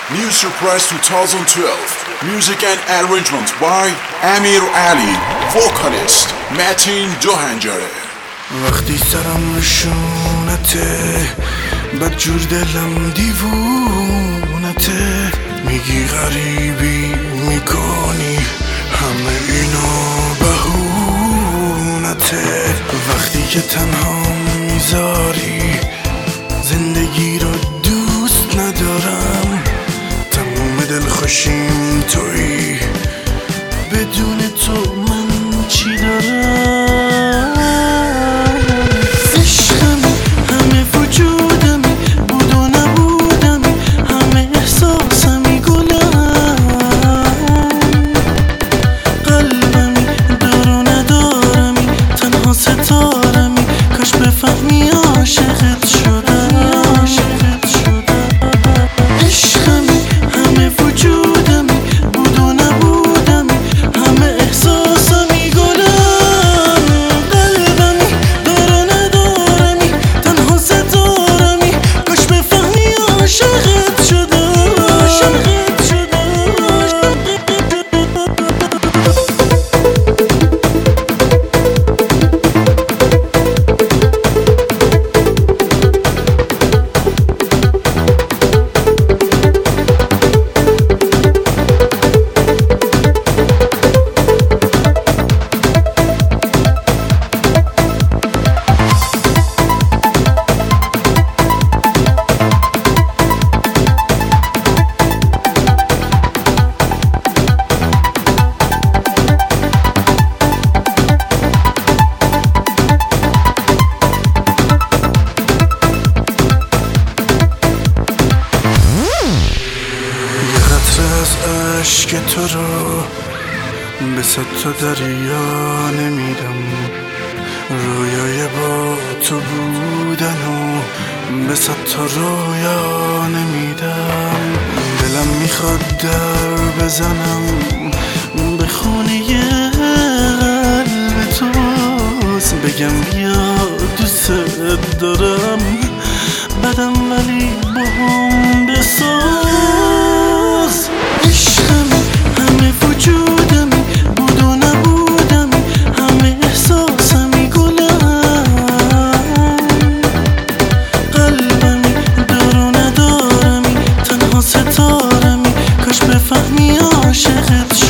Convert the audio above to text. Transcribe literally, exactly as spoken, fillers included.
New Surprise twenty twelve. Music and arrangement by Amir Ali. Vocalist Matin Johangare. وقتی سرم نشونته بدجور دلم دیوونته، میگی غریبی میکنی همه اینا بهونته. وقتی که تنها میذاری زندگی رو دوست ندارم، تموم دل خوشیم تویی، بدون تو من چی دارم؟ عشقمی همه وجودمی، بود و نبودمی، همه احساسمی، گلم قلبمی، دار و ندارمی، تنها ستارمی، کاش بفهمی عاشقت شدم. عشقمی همه وجودمی، بود و نبودمی، همه احساسمی، گلم قلبمی، دار و ندارمی، تنها ستارمی، کاش بفهمی عاشقت شدم، عاشقت شدم. از عشق تو رو به صد تا دریا نمیدم، رویای با تو بودن و به صد تا رویا نمیدم. دلم میخواد در بزنم به خونه قلب تو، بگم بیا دوست دارم، بدم ولی با هم بساز. عشقمی همه وجودمی، بود و نبودمی، همه احساسمی، گلم قلبمی، دار و ندارمی، تنها ستارمی، کاش بفهمی عاشقت